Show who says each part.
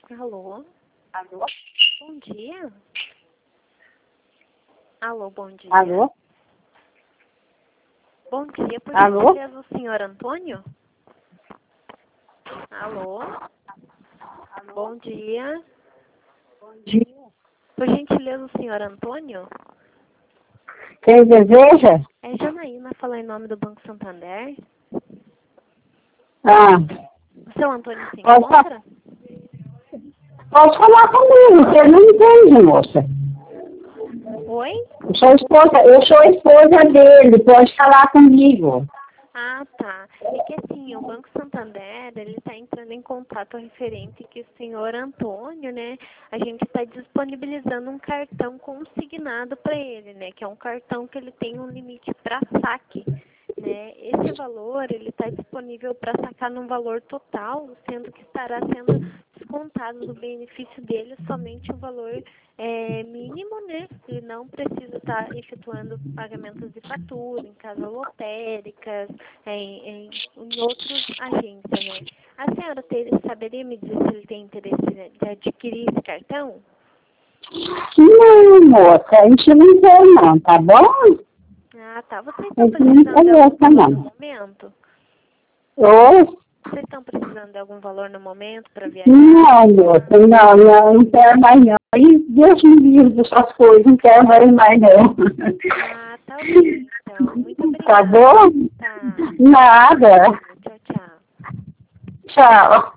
Speaker 1: Alô?
Speaker 2: Alô?
Speaker 1: Bom dia. Alô, bom dia.
Speaker 2: Alô?
Speaker 1: Bom dia, por
Speaker 2: Alô?
Speaker 1: gentileza, o senhor Antônio? Alô? Bom dia.
Speaker 2: Bom dia.
Speaker 1: Por gentileza, o senhor Antônio?
Speaker 2: Quem deseja?
Speaker 1: É Janaína, falando em nome do Banco Santander.
Speaker 2: Ah,
Speaker 1: O seu Antônio se
Speaker 2: pode,
Speaker 1: encontra?
Speaker 2: pode falar comigo, você não entende, moça.
Speaker 1: Oi?
Speaker 2: Eu sou a esposa dele, pode falar comigo.
Speaker 1: Ah, tá. É que assim, o Banco Santander, ele está entrando em contato referente que o senhor Antônio, né, a gente está disponibilizando um cartão consignado para ele, né, que é um cartão que ele tem um limite para saque, né. Esse valor, ele está disponível para sacar num valor total, sendo que estará sendo descontado do benefício dele somente o valor mínimo, né? Ele não precisa estar efetuando pagamentos de fatura em casas lotéricas, em outros agências, né? A senhora saberia me dizer se ele tem interesse de adquirir esse cartão?
Speaker 2: Não, moça, a gente não quer não, tá bom?
Speaker 1: Ah, tá. Vocês
Speaker 2: A
Speaker 1: estão
Speaker 2: gente não
Speaker 1: precisando de algum
Speaker 2: interessa
Speaker 1: valor no
Speaker 2: não.
Speaker 1: momento?
Speaker 2: Oi?
Speaker 1: Vocês estão precisando de algum valor no momento para viajar?
Speaker 2: Não, moça, não quero mais não. Aí Deus me livre dessas coisas, não quero mais não.
Speaker 1: Ah, tá ok, então. Muito
Speaker 2: Tá
Speaker 1: obrigada.
Speaker 2: bom?
Speaker 1: Tá.
Speaker 2: Nada.
Speaker 1: Tchau, tchau.
Speaker 2: Tchau.